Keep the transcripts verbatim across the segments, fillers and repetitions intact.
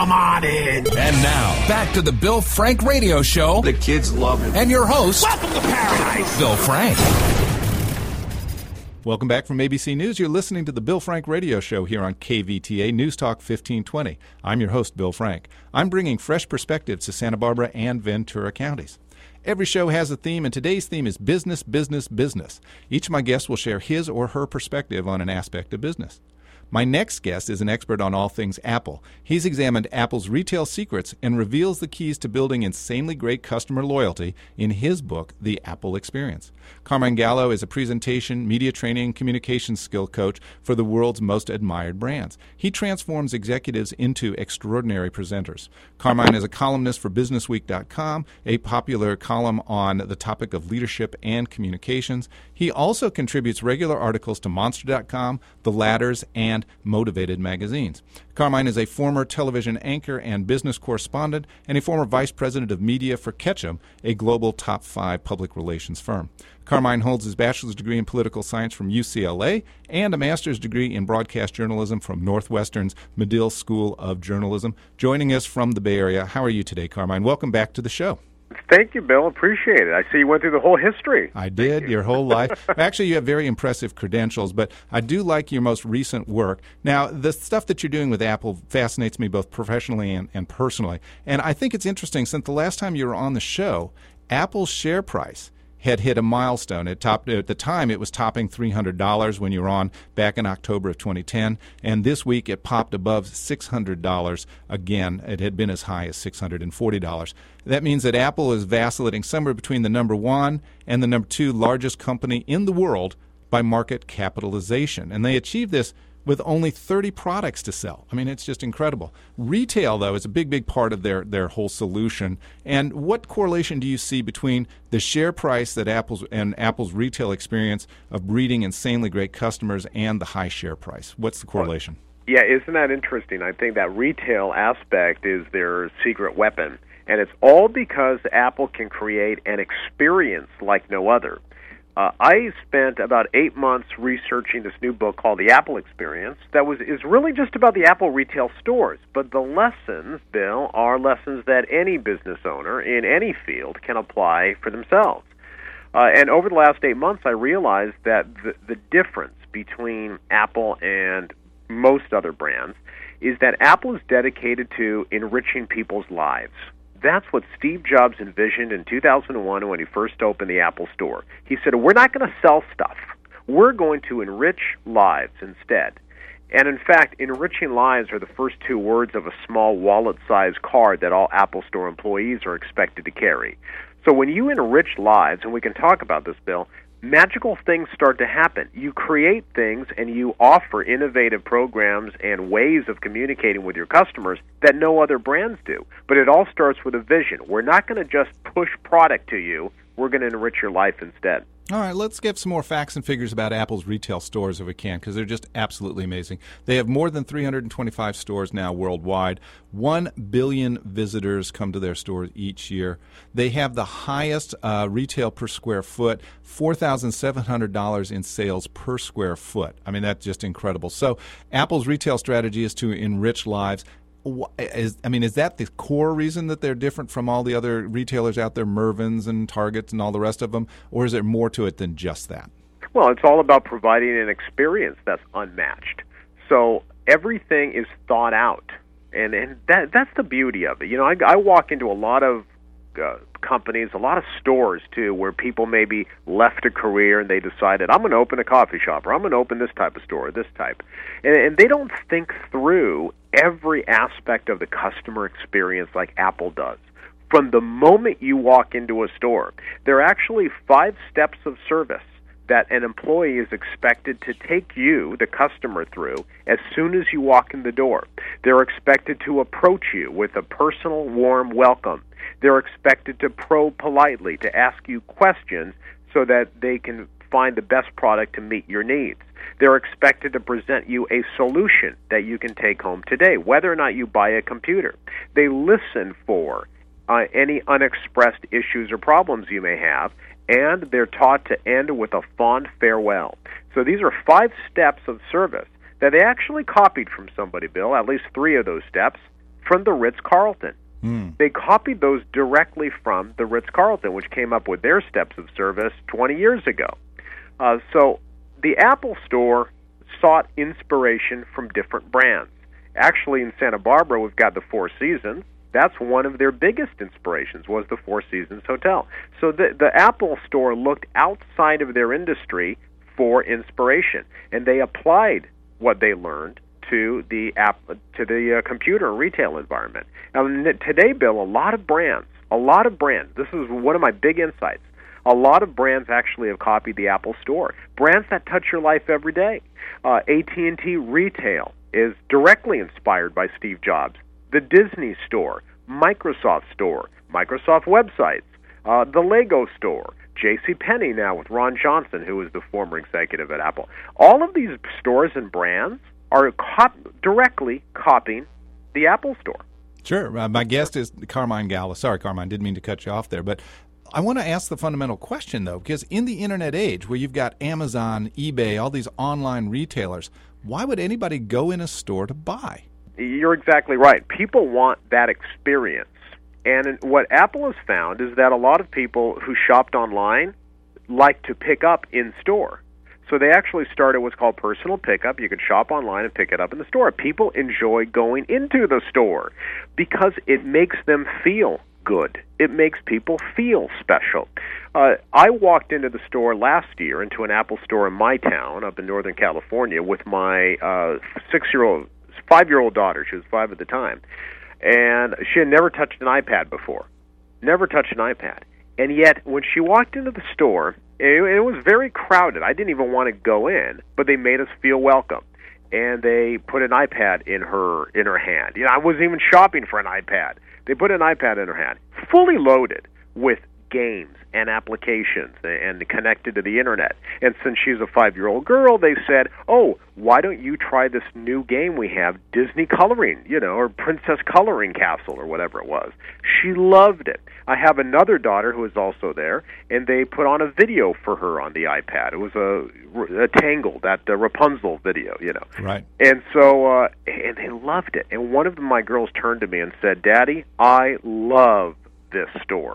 come on in. And now, back to the Bill Frank Radio Show. The kids love him. And your host, welcome to paradise, Bill Frank. Welcome back from A B C News. You're listening to the Bill Frank Radio Show here on K V T A News Talk fifteen twenty. I'm your host, Bill Frank. I'm bringing fresh perspectives to Santa Barbara and Ventura counties. Every show has a theme, and today's theme is business, business, business. Each of my guests will share his or her perspective on an aspect of business. My next guest is an expert on all things Apple. He's examined Apple's retail secrets and reveals the keys to building insanely great customer loyalty in his book, The Apple Experience. Carmine Gallo is a presentation, media training, and communications skill coach for the world's most admired brands. He transforms executives into extraordinary presenters. Carmine is a columnist for business week dot com, a popular column on the topic of leadership and communications. He also contributes regular articles to monster dot com, The Ladders, and Motivated magazines. Carmine is a former television anchor and business correspondent and a former vice president of media for Ketchum, a global top five public relations firm. Carmine holds his bachelor's degree in political science from U C L A and a master's degree in broadcast journalism from Northwestern's Medill School of Journalism. Joining us from the Bay Area, how are you today, Carmine? Welcome back to the show. Thank you, Bill. Appreciate it. I see you went through the whole history. I did, you. your whole life. Actually, you have very impressive credentials, but I do like your most recent work. Now, the stuff that you're doing with Apple fascinates me both professionally and, and personally. And I think it's interesting, since the last time you were on the show, Apple's share price had hit a milestone. It topped, at the time, it was topping three hundred dollars when you were on back in October of twenty ten. And this week, it popped above six hundred dollars again. It had been as high as six hundred forty dollars. That means that Apple is vacillating somewhere between the number one and the number two largest company in the world by market capitalization. And they achieved this with only thirty products to sell. I mean, it's just incredible. Retail, though, is a big, big part of their, their whole solution. And what correlation do you see between the share price that Apple's and Apple's retail experience of breeding insanely great customers and the high share price? What's the correlation? Yeah, isn't that interesting? I think that retail aspect is their secret weapon. And it's all because Apple can create an experience like no other. Uh, I spent about eight months researching this new book called The Apple Experience that was is really just about the Apple retail stores. But the lessons, Bill, are lessons that any business owner in any field can apply for themselves. Uh, and over the last eight months, I realized that the, the difference between Apple and most other brands is that Apple is dedicated to enriching people's lives. That's what Steve Jobs envisioned in two thousand one when he first opened the Apple Store. He said, we're not going to sell stuff. We're going to enrich lives instead. And in fact, enriching lives are the first two words of a small wallet-sized card that all Apple Store employees are expected to carry. So when you enrich lives, and we can talk about this, Bill, magical things start to happen. You create things and you offer innovative programs and ways of communicating with your customers that no other brands do. But it all starts with a vision. We're not going to just push product to you. We're going to enrich your life instead. All right, let's give some more facts and figures about Apple's retail stores if we can, because they're just absolutely amazing. They have more than three hundred twenty-five stores now worldwide. One billion visitors come to their stores each year. They have the highest uh, retail per square foot, four thousand seven hundred dollars in sales per square foot. I mean, that's just incredible. So Apple's retail strategy is to enrich lives. Is, I mean, is that the core reason that they're different from all the other retailers out there, Mervyn's and Targets and all the rest of them, or is there more to it than just that? Well, it's all about providing an experience that's unmatched. So everything is thought out, and, and that that's the beauty of it. You know, I, I walk into a lot of uh, companies, a lot of stores, too, where people maybe left a career and they decided, I'm going to open a coffee shop, or I'm going to open this type of store, or this type. And, and they don't think through every aspect of the customer experience like Apple does. From the moment you walk into a store, there are actually five steps of service that an employee is expected to take you, the customer, through as soon as you walk in the door. They're expected to approach you with a personal, warm welcome. They're expected to probe politely, to ask you questions so that they can find the best product to meet your needs. They're expected to present you a solution that you can take home today, whether or not you buy a computer. They listen for uh, any unexpressed issues or problems you may have, and they're taught to end with a fond farewell. So these are five steps of service that they actually copied from somebody, Bill, at least three of those steps from the Ritz-Carlton. Mm. They copied those directly from the Ritz-Carlton, which came up with their steps of service twenty years ago. Uh, so the Apple Store sought inspiration from different brands. Actually, in Santa Barbara, we've got the Four Seasons. That's one of their biggest inspirations, was the Four Seasons Hotel. So the, the Apple Store looked outside of their industry for inspiration, and they applied what they learned to the app, to the uh, computer and retail environment. Now, today, Bill, a lot of brands, a lot of brands, this is one of my big insights, a lot of brands actually have copied the Apple Store. Brands that touch your life every day. Uh, A T and T Retail is directly inspired by Steve Jobs. The Disney Store, Microsoft Store, Microsoft websites, uh, the Lego Store, JCPenney now with Ron Johnson, who is the former executive at Apple. All of these stores and brands are cop- directly copying the Apple Store. Sure. Uh, my guest is Carmine Gallo. Sorry, Carmine, didn't mean to cut you off there, but I want to ask the fundamental question, though, because in the Internet age where you've got Amazon, eBay, all these online retailers, why would anybody go in a store to buy? You're exactly right. People want that experience. And what Apple has found is that a lot of people who shopped online like to pick up in store. So they actually started what's called personal pickup. You could shop online and pick it up in the store. People enjoy going into the store because it makes them feel good. It makes people feel special. Uh, I walked into the store last year, into an Apple store in my town up in Northern California with my uh, six-year-old, five-year-old daughter. She was five at the time. And she had never touched an iPad before. Never touched an iPad. And yet, when she walked into the store, it, it was very crowded. I didn't even want to go in, but they made us feel welcome. And they put an iPad in her in her hand. You know, I wasn't even shopping for an iPad. They put an iPad in her hand, fully loaded with games and applications and connected to the Internet. And since she's a five-year-old girl, they said, oh, why don't you try this new game we have, Disney Coloring, you know, or Princess Coloring Castle or whatever it was. She loved it. I have another daughter who is also there, and they put on a video for her on the iPad. It was a, a Tangled, that uh, Rapunzel video, you know. Right. And so, uh, and they loved it. And one of my girls turned to me and said, Daddy, I love this store.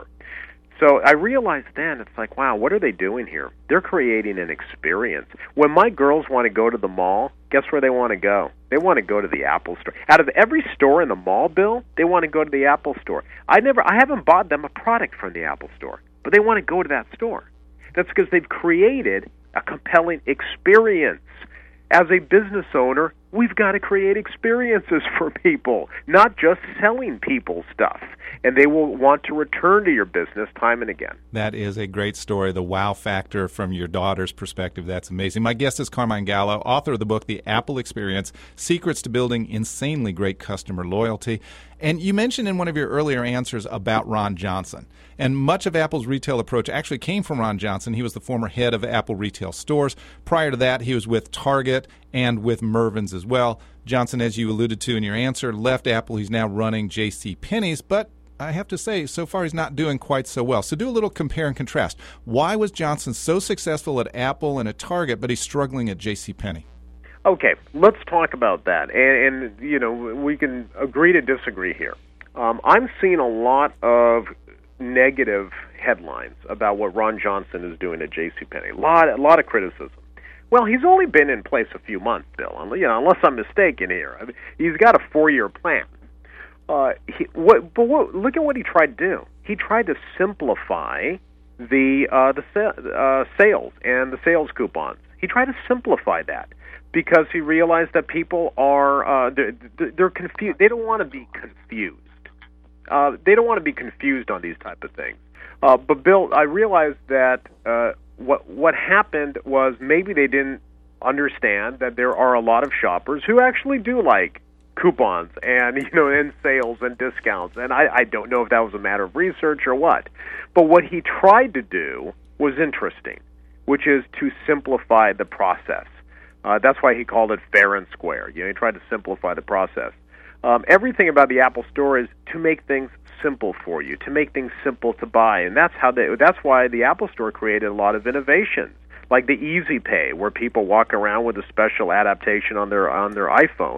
So I realized then, it's like, wow, what are they doing here? They're creating an experience. When my girls want to go to the mall, guess where they want to go? They want to go to the Apple Store. Out of every store in the mall, Bill, they want to go to the Apple Store. I never, I haven't bought them a product from the Apple Store, but they want to go to that store. That's because they've created a compelling experience. As a business owner, we've got to create experiences for people, not just selling people stuff. And they will want to return to your business time and again. That is a great story. The wow factor from your daughter's perspective, that's amazing. My guest is Carmine Gallo, author of the book, The Apple Experience, Secrets to Building Insanely Great Customer Loyalty. And you mentioned in one of your earlier answers about Ron Johnson. And much of Apple's retail approach actually came from Ron Johnson. He was the former head of Apple retail stores. Prior to that, he was with Target and with Mervyn's as well. Johnson, as you alluded to in your answer, left Apple. He's now running JCPenney's, but I have to say, so far he's not doing quite so well. So do a little compare and contrast. Why was Johnson so successful at Apple and at Target, but he's struggling at JCPenney? Okay, let's talk about that. And, and you know, we can agree to disagree here. Um, I'm seeing a lot of negative headlines about what Ron Johnson is doing at JCPenney. A lot, a lot of criticism. Well, he's only been in place a few months, Bill. You know, unless I'm mistaken here. I mean, he's got a four-year plan. Uh, he, what, but what, look at what he tried to do. He tried to simplify the uh, the sa- uh, sales and the sales coupons. He tried to simplify that because he realized that people are uh, they're, they're confused. They don't want to be confused. Uh, they don't want to be confused on these type of things. Uh, but Bill, I realized that uh, what what happened was maybe they didn't understand that there are a lot of shoppers who actually do like coupons and, you know, and sales and discounts. And I, I don't know if that was a matter of research or what. But what he tried to do was interesting, which is to simplify the process. Uh, that's why he called it fair and square. You know, he tried to simplify the process. Um, everything about the Apple Store is to make things simple for you, to make things simple to buy. And that's how they, that's why the Apple Store created a lot of innovations, like the Easy Pay, where people walk around with a special adaptation on their on their iPhone.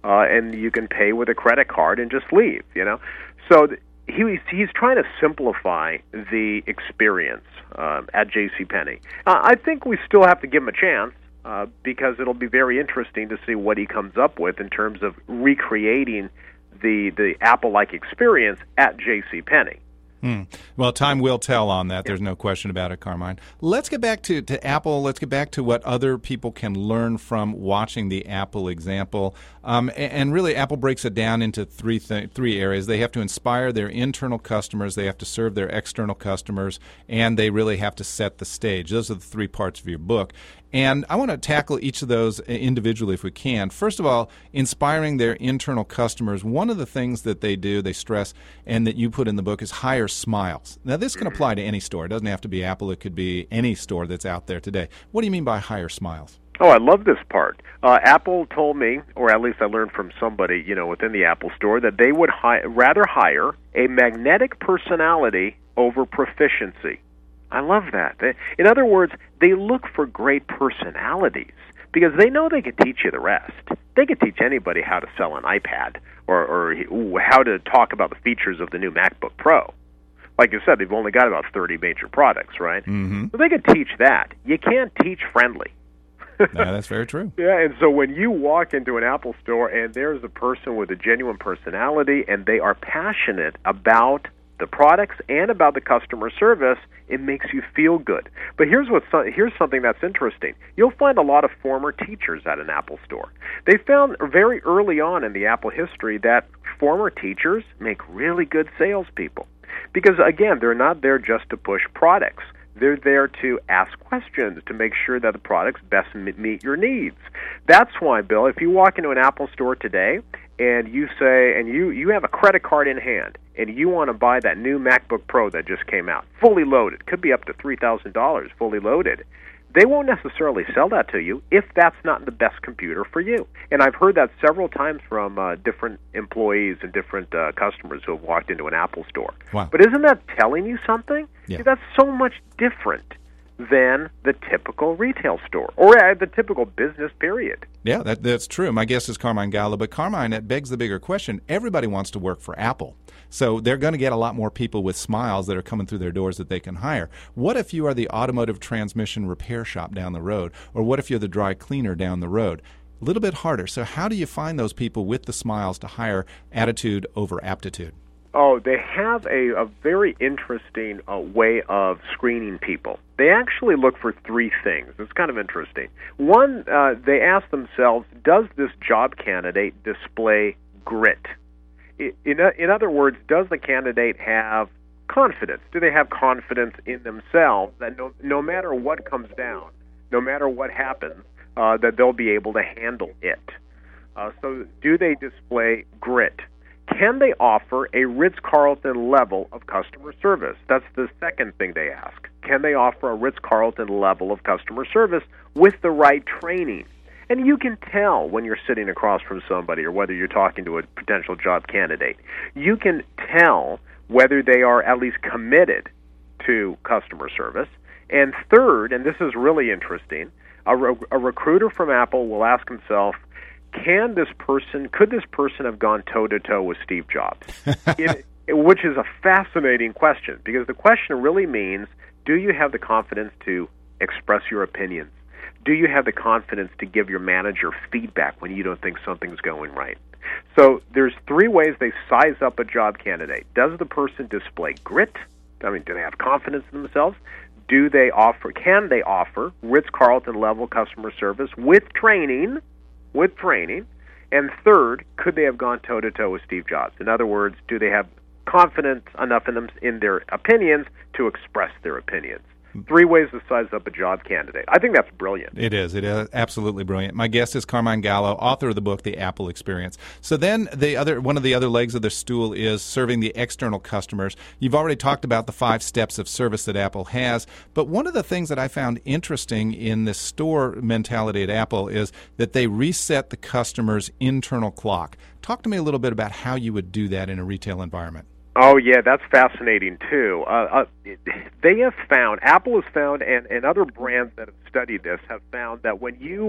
uh, and you can pay with a credit card and just leave, you know. So th- he, he's trying to simplify the experience um, at JCPenney. Uh, I think we still have to give him a chance uh, because it'll be very interesting to see what he comes up with in terms of recreating the, the Apple-like experience at JCPenney. Hmm. Well, time will tell on that. There's no question about it, Carmine. Let's get back to, to Apple. Let's get back to what other people can learn from watching the Apple example. Um, and, and really, Apple breaks it down into three th- three areas. They have to inspire their internal customers, they have to serve their external customers, and they really have to set the stage. Those are the three parts of your book. And I want to tackle each of those individually if we can. First of all, inspiring their internal customers. One of the things that they do, they stress, and that you put in the book, is hire smiles. Now, this can apply to any store. It doesn't have to be Apple. It could be any store that's out there today. What do you mean by hire smiles? Oh, I love this part. Uh, Apple told me, or at least I learned from somebody, you know, within the Apple Store, that they would hi- rather hire a magnetic personality over proficiency. I love that. They, in other words, they look for great personalities because they know they could teach you the rest. They could teach anybody how to sell an iPad or, or ooh, how to talk about the features of the new MacBook Pro. Like you said, they've only got about thirty major products, right? Mm-hmm. So they could teach that. You can't teach friendly. Yeah, that's very true. Yeah, and so when you walk into an Apple store and there's a person with a genuine personality and they are passionate about the products and about the customer service, it makes you feel good. But here's what's here's something that's interesting. You'll find a lot of former teachers at an Apple store. They found very early on in the Apple history that former teachers make really good salespeople. Because, again, they're not there just to push products. They're there to ask questions to make sure that the products best meet your needs. That's why, Bill, if you walk into an Apple store today and you say, and you, you have a credit card in hand, and you want to buy that new MacBook Pro that just came out, fully loaded, could be up to three thousand dollars fully loaded, they won't necessarily sell that to you if that's not the best computer for you. And I've heard that several times from uh, different employees and different uh, customers who have walked into an Apple store. Wow. But isn't that telling you something? Yeah. See, that's so much different than the typical retail store or uh, the typical business period. Yeah, that, that's true. My guest is Carmine Gallo. But Carmine, it begs the bigger question. Everybody wants to work for Apple. So they're going to get a lot more people with smiles that are coming through their doors that they can hire. What if you are the automotive transmission repair shop down the road? Or what if you're the dry cleaner down the road? A little bit harder. So how do you find those people with the smiles to hire attitude over aptitude? Oh, they have a, a very interesting uh, way of screening people. They actually look for three things. It's kind of interesting. One, uh, they ask themselves, does this job candidate display grit? In, in other words, does the candidate have confidence? Do they have confidence in themselves that no, no matter what comes down, no matter what happens, uh, that they'll be able to handle it? Uh, so do they display grit? Can they offer a Ritz-Carlton level of customer service? That's the second thing they ask. Can they offer a Ritz-Carlton level of customer service with the right training? And you can tell when you're sitting across from somebody or whether you're talking to a potential job candidate. You can tell whether they are at least committed to customer service. And third, and this is really interesting, a, re- a recruiter from Apple will ask himself, Can this person, could this person have gone toe-to-toe with Steve Jobs? it, which is a fascinating question, because the question really means, do you have the confidence to express your opinions? Do you have the confidence to give your manager feedback when you don't think something's going right? So there's three ways they size up a job candidate. Does the person display grit? I mean, do they have confidence in themselves? Do they offer, can they offer Ritz-Carlton level customer service with training? with training, and third, could they have gone toe-to-toe with Steve Jobs? In other words, do they have confidence enough in them in their opinions to express their opinions? Three ways to size up a job candidate. I think that's brilliant. It is. It is absolutely brilliant. My guest is Carmine Gallo, author of the book, The Apple Experience. So then the other one of the other legs of the stool is serving the external customers. You've already talked about the five steps of service that Apple has, but one of the things that I found interesting in this store mentality at Apple is that they reset the customer's internal clock. Talk to me a little bit about how you would do that in a retail environment. Oh, yeah, that's fascinating, too. Uh, uh, they have found, Apple has found, and, and other brands that have studied this have found that when you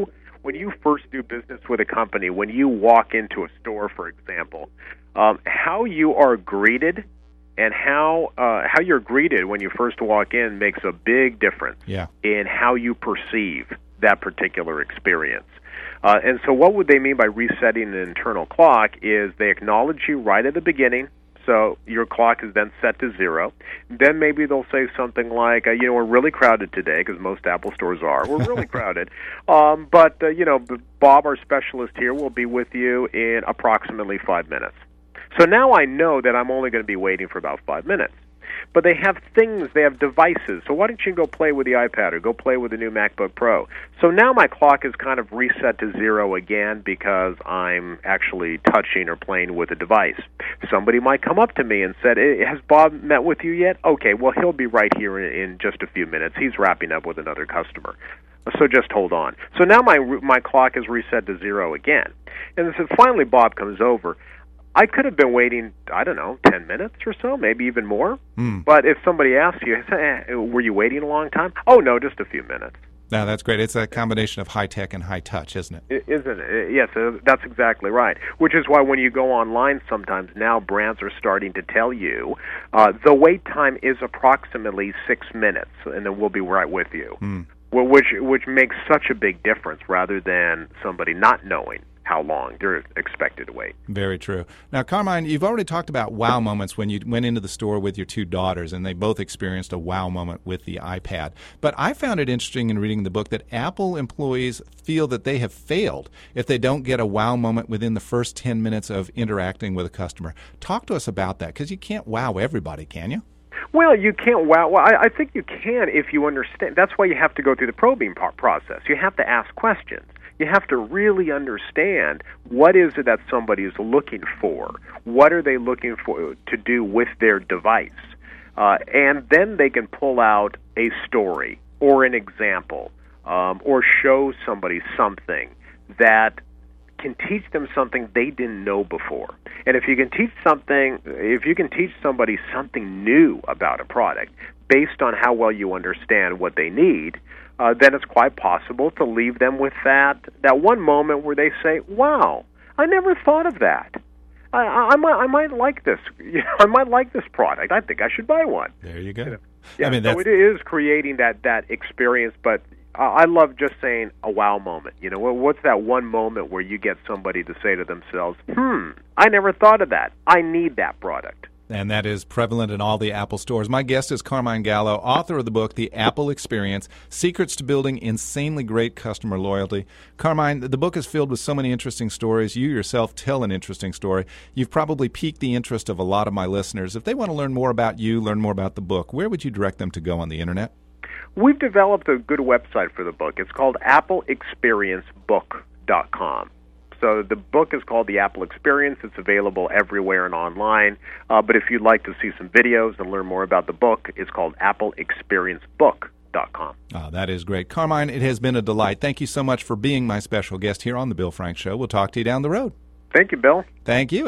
when you first do business with a company, when you walk into a store, for example, um, how you are greeted and how uh, how you're greeted when you first walk in makes a big difference yeah. in how you perceive that particular experience. Uh, and so what would they mean by resetting an internal clock is they acknowledge you right at the beginning, so your clock is then set to zero. Then maybe they'll say something like, uh, you know, we're really crowded today, because most Apple stores are. We're really crowded. Um, but, uh, you know, Bob, our specialist here, will be with you in approximately five minutes. So now I know that I'm only going to be waiting for about five minutes. But they have things, they have devices. So why don't you go play with the iPad or go play with the new MacBook Pro? So now my clock is kind of reset to zero again because I'm actually touching or playing with a device. Somebody might come up to me and said, has Bob met with you yet? Okay, well, he'll be right here in just a few minutes. He's wrapping up with another customer. So just hold on. So now my my clock is reset to zero again. And so finally Bob comes over. I could have been waiting, I don't know, ten minutes or so, maybe even more. Mm. But if somebody asks you, eh, were you waiting a long time? Oh, no, just a few minutes. No, that's great. It's a combination of high-tech and high-touch, isn't it? Isn't it? Yes, that's exactly right. Which is why when you go online sometimes now, brands are starting to tell you uh, the wait time is approximately six minutes, and then we'll be right with you. Mm. Well, which which makes such a big difference rather than somebody not knowing how long they're expected to wait. Very true. Now, Carmine, you've already talked about wow moments when you went into the store with your two daughters, and they both experienced a wow moment with the iPad. But I found it interesting in reading the book that Apple employees feel that they have failed if they don't get a wow moment within the first ten minutes of interacting with a customer. Talk to us about that, because you can't wow everybody, can you? Well, you can't wow. Well, I, I think you can if you understand. That's why you have to go through the probing process. You have to ask questions. You have to really understand what is it that somebody is looking for. What are they looking for to do with their device? Uh, and then they can pull out a story or an example um, or show somebody something that can teach them something they didn't know before. And if you can teach something, if you can teach somebody something new about a product based on how well you understand what they need, Uh, then it's quite possible to leave them with that that one moment where they say, "Wow, I never thought of that. I, I, I might I might like this. You know, I might like this product. I think I should buy one." There you go. You know? Yeah, I mean, so that's... it is creating that that experience. But uh, I love just saying a wow moment. You know, what's that one moment where you get somebody to say to themselves, "Hmm, I never thought of that. I need that product." And that is prevalent in all the Apple stores. My guest is Carmine Gallo, author of the book, The Apple Experience, Secrets to Building Insanely Great Customer Loyalty. Carmine, the book is filled with so many interesting stories. You yourself tell an interesting story. You've probably piqued the interest of a lot of my listeners. If they want to learn more about you, learn more about the book, where would you direct them to go on the Internet? We've developed a good website for the book. It's called apple experience book dot com. So the book is called The Apple Experience. It's available everywhere and online. Uh, but if you'd like to see some videos and learn more about the book, it's called apple experience book dot com. Oh, that is great. Carmine, it has been a delight. Thank you so much for being my special guest here on The Bill Frank Show. We'll talk to you down the road. Thank you, Bill. Thank you.